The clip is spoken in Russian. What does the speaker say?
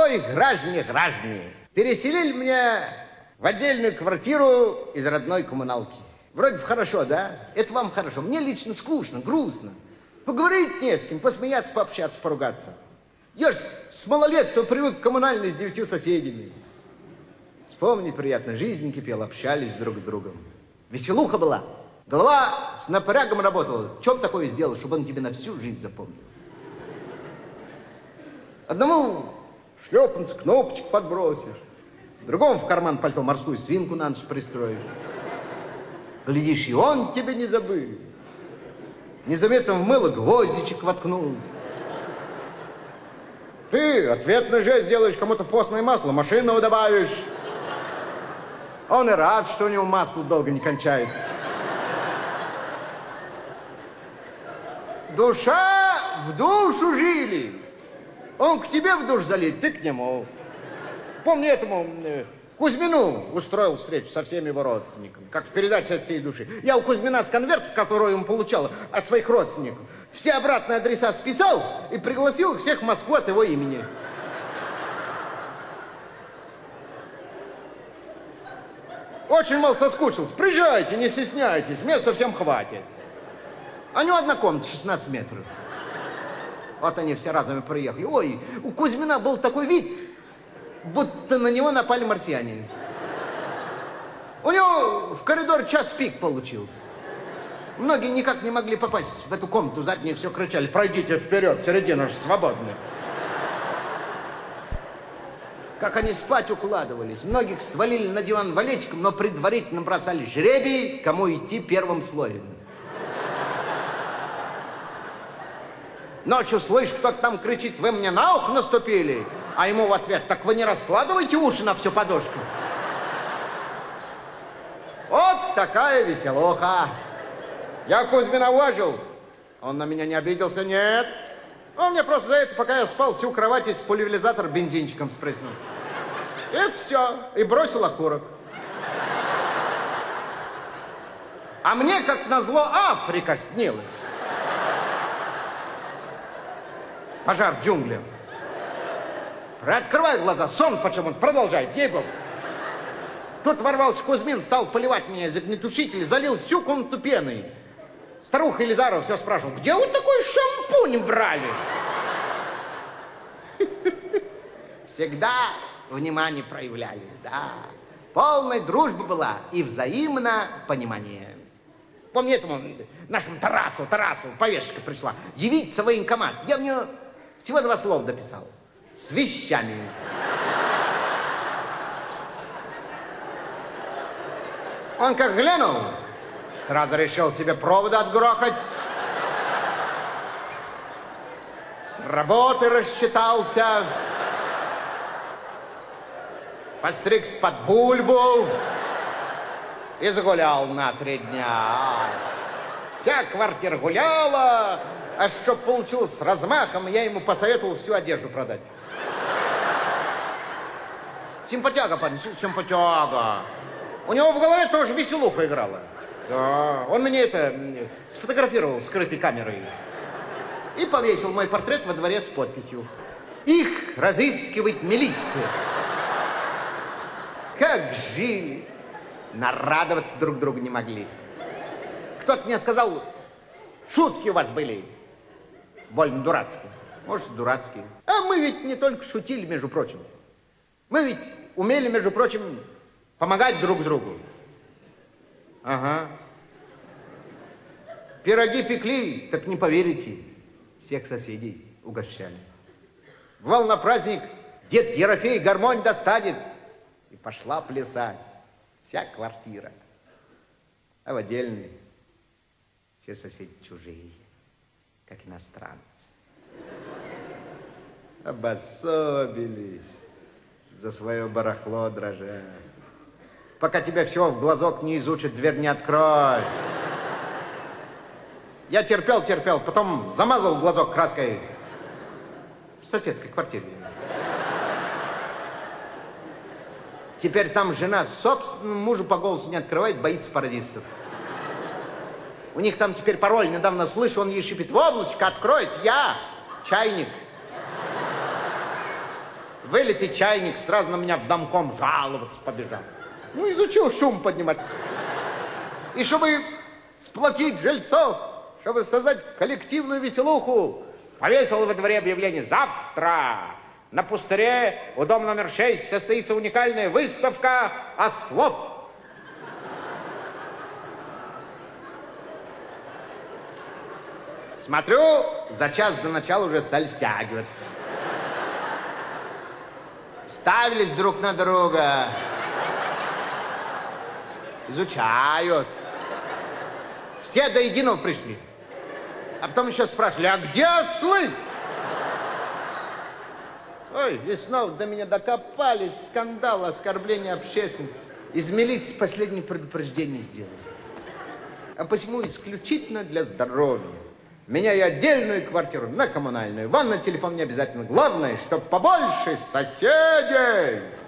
Ой, граждане, граждане, переселили меня в отдельную квартиру из родной коммуналки. Вроде бы хорошо, да? Это вам хорошо. Мне лично скучно, грустно. Поговорить не с кем, посмеяться, пообщаться, поругаться. Я ж с малолетства привык к коммунальной с 9 соседями. Вспомнить приятно, жизнь кипела, общались друг с другом. Веселуха была. Голова с напрягом работала. Что бы такое сделал, чтобы он тебе на всю жизнь запомнил? Одному шлепанцы, кнопочку подбросишь. Другому в карман пальто морскую свинку на ночь пристроишь. Глядишь, и он тебе не забыл. Незаметно в мыло гвоздичек воткнул. Ты ответный жест делаешь, кому-то в постное масло машину добавишь. Он и рад, что у него масло долго не кончается. Душа в душу жили. Он к тебе в душ залит, ты к нему. Помню, этому Кузьмину устроил встречу со всеми его родственниками, как в передаче «От всей души». Я у Кузьмина с конвертов, который ему получал от своих родственников, все обратные адреса списал и пригласил их всех в Москву от его имени. Очень, мол, соскучился. Приезжайте, не стесняйтесь, места всем хватит. А у него одна комната, 16 метров. Вот они все разом приехали. Ой, у Кузьмина был такой вид, будто на него напали марсиане. У него в коридоре час пик получился. Многие никак не могли попасть в эту комнату, задние все кричали: пройдите вперед, середина же свободная. Как они спать укладывались. Многих свалили на диван валетиком, но предварительно бросали жребий, кому идти первым слоем. Ночью слышь, кто-то там кричит: вы мне на ухо наступили. А ему в ответ: так вы не раскладывайте уши на всю подушку. Вот такая веселуха. Я Кузьмина уважил. Он на меня не обиделся, нет. Он мне просто за это, пока я спал, всю кровать из пульверизатора бензинчиком спрыснул. И все. И бросил окурок. А мне, как назло, Африка снилась. Пожар в джунглях. Открываю глаза, сон почему-то продолжает, ей-богу. Тут ворвался Кузьмин, стал поливать меня из огнетушителя, залил всю комнату пеной. Старуха Елизарова все спрашивала: где вы такой шампунь брали? Всегда внимание проявляли, да. Полная дружба была и взаимное понимание. Помню, этому нашему Тарасу повестка пришла. Явиться в военкомат. Я в нее всего 2 слова дописал. С вещами. Он как глянул, сразу решил себе провода отгрохать. С работы рассчитался. Постригся под бульбу и загулял на 3 дня. Вся квартира гуляла, а чтоб получилось с размахом, я ему посоветовал всю одежду продать. Симпатяга, парень, симпатяга. У него в голове тоже веселуха играла. Да, он мне сфотографировал скрытой камерой и повесил мой портрет во дворе с подписью: их разыскивает милиция. Как жили, нарадоваться друг другу не могли. Кто-то мне сказал: шутки у вас были больно дурацкие. Может, дурацкие. А мы ведь не только шутили, между прочим. Мы ведь умели, между прочим, помогать друг другу. Ага. Пироги пекли, так не поверите, всех соседей угощали. Бывал на праздник, дед Ерофей гармонь достанет, и пошла плясать вся квартира. А в отдельной все соседи чужие, как иностранцы. Обособились, за свое барахло дрожа. Пока тебя всего в глазок не изучат, дверь не открой. Я терпел, потом замазал глазок краской в соседской квартире. Теперь там жена собственному мужу по голосу не открывает, боится пародистов. У них там теперь пароль, недавно слышу, он ей шипит: в облачко откроет, я чайник. Вылетит чайник, сразу на меня в домком жаловаться побежал. Ну, изучил шум поднимать. И чтобы сплотить жильцов, чтобы создать коллективную веселуху, повесил во дворе объявление: завтра на пустыре у дома номер 6 состоится уникальная выставка ослов. Смотрю, за час до начала уже стали стягиваться. Ставились друг на друга. Изучают. Все до единого пришли. А потом еще спрашивали: а где ослы? Ой, и снова до меня докопались. Скандал, оскорбление общественности. Из милиции последнее предупреждение сделали. А посему исключительно для здоровья. Меняю отдельную квартиру на коммунальную. Ванна, телефон не обязательно. Главное, чтобы побольше соседей.